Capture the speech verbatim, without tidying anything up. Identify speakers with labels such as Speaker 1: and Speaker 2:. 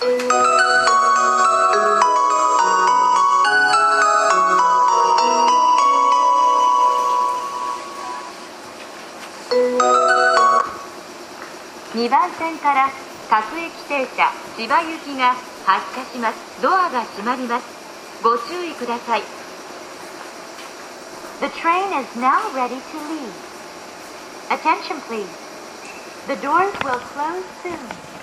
Speaker 1: にばん線から各駅停車千葉行きが発車します。ドアが閉まります。ご注意ください。The train is now ready to leave. Attention please. The doors will close soon.